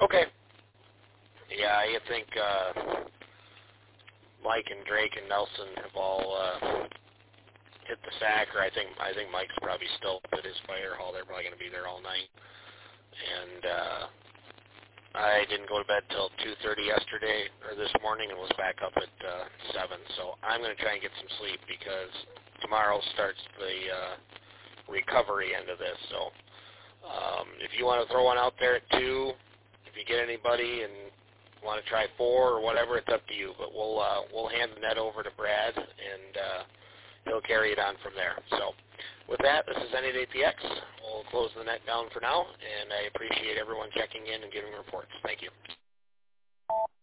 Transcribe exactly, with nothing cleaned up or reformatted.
Okay. Yeah, I think uh, Mike and Drake and Nelson have all uh, hit the sack, or I think I think Mike's probably still at his fire hall. They're probably going to be there all night. And uh, I didn't go to bed till two thirty yesterday or this morning, and was back up at uh, seven. So I'm going to try and get some sleep because tomorrow starts the uh, recovery end of this. So um, if you want to throw one out there at two, if you get anybody and want to try four or whatever, it's up to you. But we'll uh, we'll hand the net over to Brad, and uh, he'll carry it on from there. So with that, this is N eight A P X. We'll close the net down for now, and I appreciate everyone checking in and giving reports. Thank you.